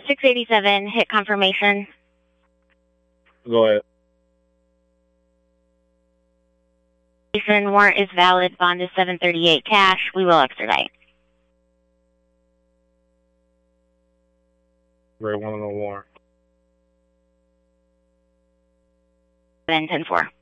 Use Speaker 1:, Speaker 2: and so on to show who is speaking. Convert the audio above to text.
Speaker 1: 687, hit confirmation.
Speaker 2: Go ahead.
Speaker 1: Warrant is valid. Bond is 738 cash. We will extradite.
Speaker 2: Great, 1 on the warrant.
Speaker 1: 10-4.